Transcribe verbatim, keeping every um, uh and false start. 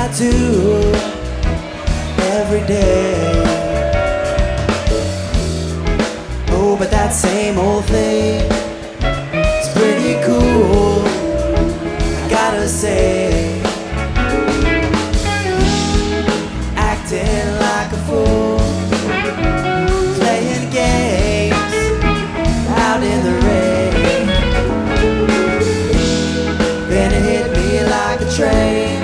I do every day. Oh, but that same old thing